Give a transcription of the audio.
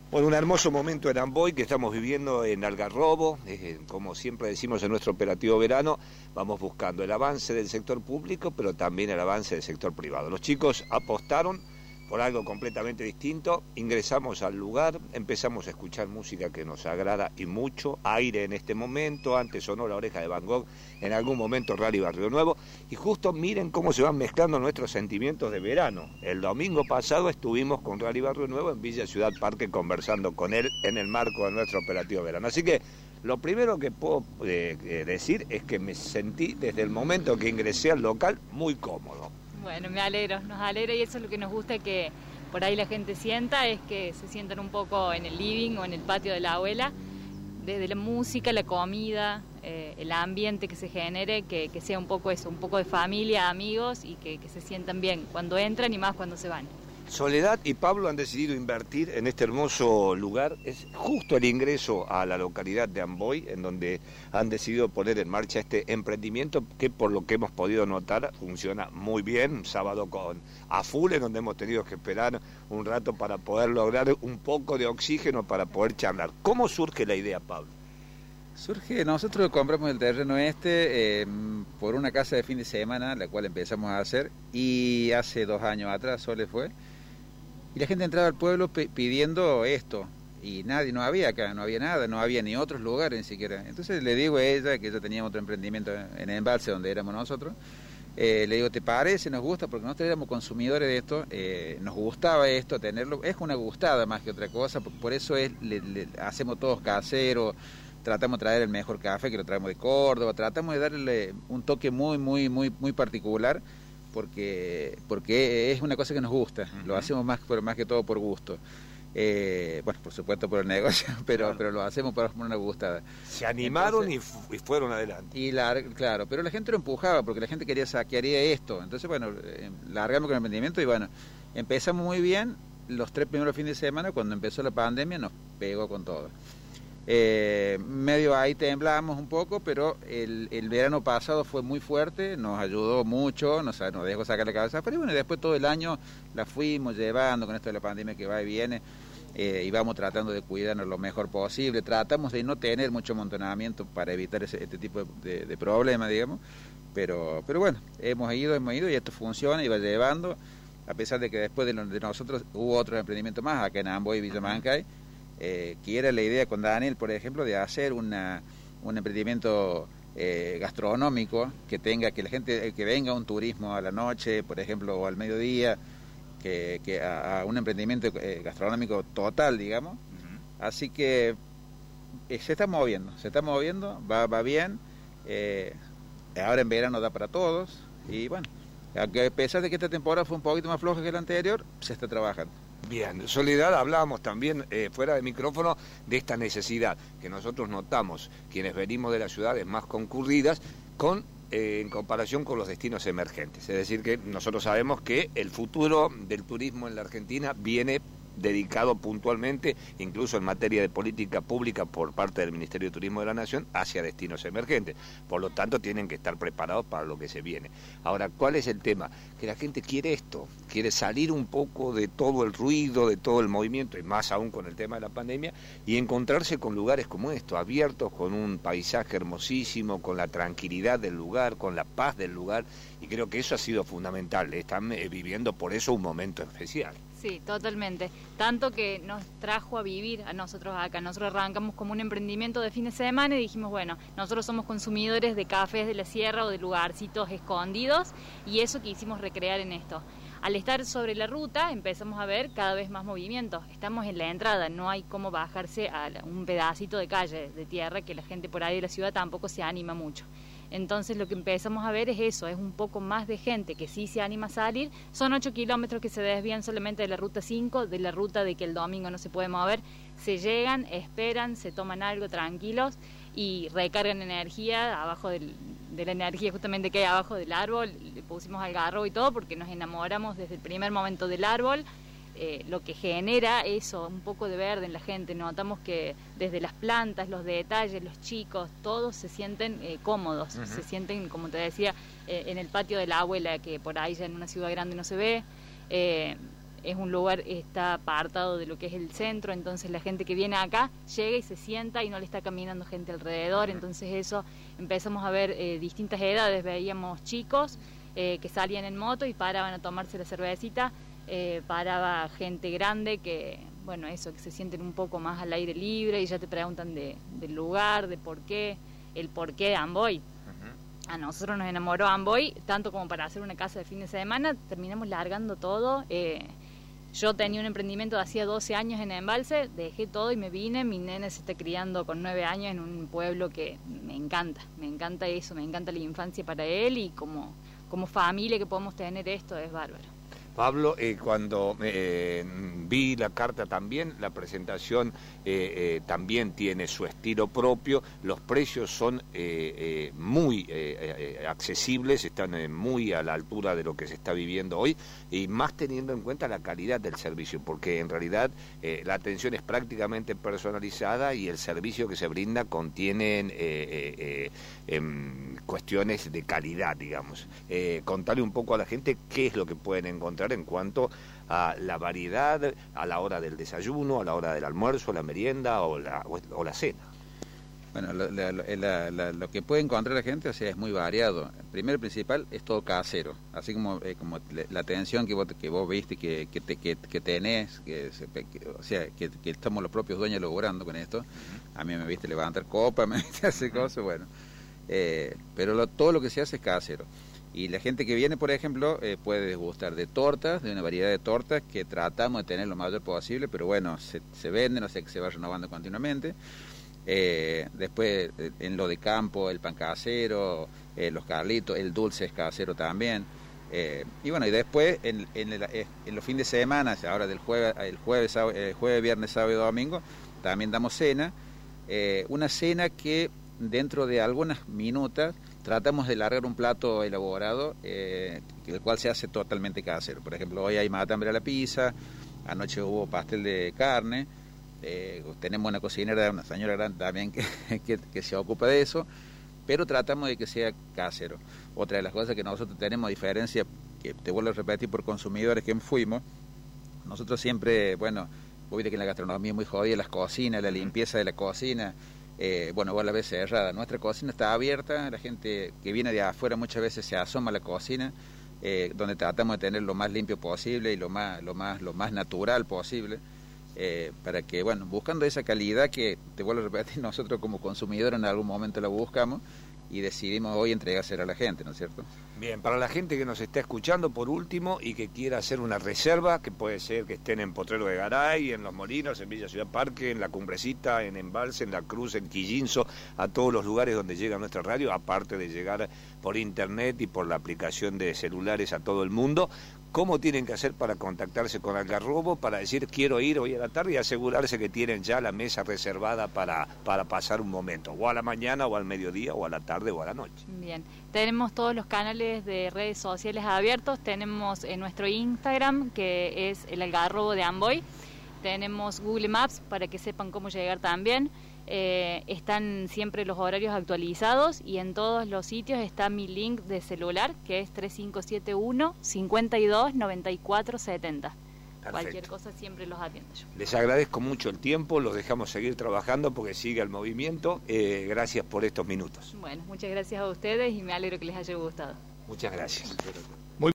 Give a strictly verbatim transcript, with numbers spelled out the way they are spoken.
Bueno, un hermoso momento en Amboy que estamos viviendo en Algarrobo, eh, como siempre decimos en nuestro operativo verano, vamos buscando el avance del sector público, pero también el avance del sector privado. Los chicos apostaron por algo completamente distinto, ingresamos al lugar, empezamos a escuchar música que nos agrada y mucho, aire en este momento, antes sonó La Oreja de Van Gogh, en algún momento Rally Barrio Nuevo, y justo miren cómo se van mezclando nuestros sentimientos de verano. El domingo pasado estuvimos con Rally Barrio Nuevo en Villa Ciudad Parque conversando con él en el marco de nuestro operativo verano. Así que lo primero que puedo eh, decir es que me sentí desde el momento que ingresé al local muy cómodo. Bueno, me alegro, nos alegra y eso es lo que nos gusta que por ahí la gente sienta, es que se sientan un poco en el living o en el patio de la abuela, desde la música, la comida, eh, el ambiente que se genere, que, que sea un poco eso, un poco de familia, amigos y que, que se sientan bien cuando entran y más cuando se van. Soledad y Pablo han decidido invertir en este hermoso lugar, es justo el ingreso a la localidad de Amboy, en donde han decidido poner en marcha este emprendimiento que por lo que hemos podido notar funciona muy bien, un sábado con a full, en donde hemos tenido que esperar un rato para poder lograr un poco de oxígeno para poder charlar. ¿Cómo surge la idea, Pablo? Surge, nosotros compramos el terreno este eh, por una casa de fin de semana, la cual empezamos a hacer, y hace dos años atrás, Sole fue, y la gente entraba al pueblo pidiendo esto, y nadie, no había acá, no había nada, no había ni otros lugares ni siquiera. Entonces le digo a ella, que ella tenía otro emprendimiento en Embalse, donde éramos nosotros, eh, le digo, ¿te parece? Nos gusta, porque nosotros éramos consumidores de esto, eh, nos gustaba esto, tenerlo, es una gustada más que otra cosa, por, por eso es, le, le, hacemos todos caseros, tratamos de traer el mejor café, que lo traemos de Córdoba, tratamos de darle un toque muy, muy, muy, muy particular, porque porque es una cosa que nos gusta, uh-huh. Lo hacemos más, pero más que todo por gusto. Eh, bueno, por supuesto por el negocio, pero claro. pero lo hacemos por una gustada. Se animaron entonces, y, y fueron adelante. Y la, claro, pero la gente lo empujaba, porque la gente quería saquearía esto. Entonces, bueno, eh, largamos con el emprendimiento y bueno, empezamos muy bien. Los tres primeros fines de semana, cuando empezó la pandemia, nos pegó con todo. Eh, medio ahí temblamos un poco, pero el, el verano pasado fue muy fuerte, nos ayudó mucho, nos, nos dejó sacar la cabeza, pero bueno, después todo el año la fuimos llevando con esto de la pandemia que va y viene, eh, y vamos tratando de cuidarnos lo mejor posible, tratamos de no tener mucho amontonamiento para evitar ese, este tipo de, de problemas, digamos, pero, pero bueno, hemos ido, hemos ido y esto funciona y va llevando, a pesar de que después de, de nosotros hubo otros emprendimientos más acá en Amboy y Villa Mancay. Eh, que era la idea con Daniel, por ejemplo, de hacer una, un emprendimiento eh, gastronómico que tenga, que la gente, que venga un turismo a la noche, por ejemplo, o al mediodía, que, que a, a un emprendimiento eh, gastronómico total, digamos. Uh-huh. Así que eh, se está moviendo, se está moviendo, va, va bien. Eh, ahora en verano da para todos y bueno, aunque a pesar de que esta temporada fue un poquito más floja que la anterior, se está trabajando. Bien, Soledad, hablábamos también eh, fuera de micrófono de esta necesidad que nosotros notamos, quienes venimos de las ciudades más concurridas, con eh, en comparación con los destinos emergentes. Es decir, que nosotros sabemos que el futuro del turismo en la Argentina viene dedicado puntualmente, incluso en materia de política pública por parte del Ministerio de Turismo de la Nación, hacia destinos emergentes. Por lo tanto, tienen que estar preparados para lo que se viene. Ahora, ¿cuál es el tema? Que la gente quiere esto, quiere salir un poco de todo el ruido, de todo el movimiento, y más aún con el tema de la pandemia, y encontrarse con lugares como esto, abiertos, con un paisaje hermosísimo, con la tranquilidad del lugar, con la paz del lugar, y creo que eso ha sido fundamental. Están eh, viviendo por eso un momento especial. Sí, totalmente. Tanto que nos trajo a vivir a nosotros acá. Nosotros arrancamos como un emprendimiento de fin de semana y dijimos, bueno, nosotros somos consumidores de cafés de la sierra o de lugarcitos escondidos y eso quisimos recrear en esto. Al estar sobre la ruta empezamos a ver cada vez más movimiento. Estamos en la entrada, no hay cómo bajarse a un pedacito de calle, de tierra, que la gente por ahí de la ciudad tampoco se anima mucho. Entonces lo que empezamos a ver es eso, es un poco más de gente que sí se anima a salir. Son ocho kilómetros que se desvían solamente de la ruta cinco, de la ruta de que el domingo no se puede mover. Se llegan, esperan, se toman algo tranquilos y recargan energía abajo del, de la energía justamente que hay abajo del árbol. Le pusimos algarrobo y todo porque nos enamoramos desde el primer momento del árbol. Eh, lo que genera eso, un poco de verde en la gente. Notamos que desde las plantas, los detalles, los chicos, todos se sienten eh, cómodos, uh-huh. Se sienten, como te decía, eh, en el patio de la abuela, que por ahí ya en una ciudad grande no se ve. Eh, es un lugar, está apartado de lo que es el centro, entonces la gente que viene acá llega y se sienta y no le está caminando gente alrededor, entonces eso empezamos a ver eh, distintas edades, veíamos chicos eh, que salían en moto y paraban a tomarse la cervecita, eh, paraba gente grande que, bueno, eso, que se sienten un poco más al aire libre y ya te preguntan de, del lugar, de por qué, el por qué de Amboy. A nosotros nos enamoró Amboy, tanto como para hacer una casa de fin de semana, terminamos largando todo. Eh, yo tenía un emprendimiento de hacía doce años en Embalse, dejé todo y me vine. Mi nene se está criando con nueve años en un pueblo que me encanta, me encanta eso, me encanta la infancia para él y como, como familia que podemos tener esto es bárbaro. Pablo, eh, cuando eh, vi la carta también, la presentación eh, eh, también tiene su estilo propio, los precios son eh, eh, muy eh, eh, accesibles, están eh, muy a la altura de lo que se está viviendo hoy, y más teniendo en cuenta la calidad del servicio, porque en realidad eh, la atención es prácticamente personalizada y el servicio que se brinda contiene eh, eh, eh, eh, cuestiones de calidad, digamos. Eh, contarle un poco a la gente qué es lo que pueden encontrar en cuanto a la variedad a la hora del desayuno, a la hora del almuerzo, la merienda o la, o la cena. Bueno, lo, la, la, la, lo que puede encontrar la gente, o sea, es muy variado. Primero y principal es todo casero, así como eh, como la atención que vos, que vos viste, que, que, te, que, que tenés, que, que, o sea, que, que estamos los propios dueños logrando con esto. A mí me viste levantar copa, me viste hacer cosas, bueno. Eh, pero lo, todo lo que se hace es casero. Y la gente que viene, por ejemplo, eh, puede degustar de tortas, de una variedad de tortas que tratamos de tener lo mayor posible, pero bueno, se, se venden, o sea que se va renovando continuamente. Eh, después, eh, en lo de campo, el pan casero, eh, los carlitos, el dulce es casero también. Eh, y bueno, y después, en, en, el, en los fines de semana, ahora del jueves, el jueves, el jueves, viernes, sábado y domingo, también damos cena. Eh, una cena que dentro de algunas minutas tratamos de largar un plato elaborado, eh, el cual se hace totalmente casero. Por ejemplo, hoy hay matambre a la pizza, anoche hubo pastel de carne, eh, tenemos una cocinera, una señora grande también que, que, que se ocupa de eso, pero tratamos de que sea casero. Otra de las cosas que nosotros tenemos, a diferencia, que te vuelvo a repetir, por consumidores que fuimos, nosotros siempre, bueno, vos viste que en la gastronomía es muy jodida, las cocinas, la limpieza de la cocina. Eh, bueno, vos la ves cerrada. Nuestra cocina está abierta, la gente que viene de afuera muchas veces se asoma a la cocina, eh, donde tratamos de tener lo más limpio posible y lo más, lo más, lo más natural posible, eh, para que, bueno, buscando esa calidad que, te vuelvo a repetir, nosotros como consumidores en algún momento la buscamos y decidimos hoy entregársela a la gente, ¿no es cierto? Bien, para la gente que nos está escuchando, por último, y que quiera hacer una reserva, que puede ser que estén en Potrero de Garay, en Los Molinos, en Villa Ciudad Parque, en La Cumbrecita, en Embalse, en La Cruz, en Quillinzo, a todos los lugares donde llega nuestra radio, aparte de llegar por internet y por la aplicación de celulares a todo el mundo. ¿Cómo tienen que hacer para contactarse con Algarrobo, para decir quiero ir hoy a la tarde y asegurarse que tienen ya la mesa reservada para, para pasar un momento, o a la mañana, o al mediodía, o a la tarde, o a la noche? Bien, tenemos todos los canales de redes sociales abiertos, tenemos en nuestro Instagram, que es el Algarrobo de Amboy, tenemos Google Maps para que sepan cómo llegar también. Eh, están siempre los horarios actualizados y en todos los sitios está mi link de celular, que es tres cinco siete uno, cinco dos, nueve cuatro siete cero. Perfecto. Cualquier cosa siempre los atiendo yo. Les agradezco mucho el tiempo, los dejamos seguir trabajando porque sigue el movimiento. Eh, gracias por estos minutos. Bueno, muchas gracias a ustedes y me alegro que les haya gustado. Muchas gracias.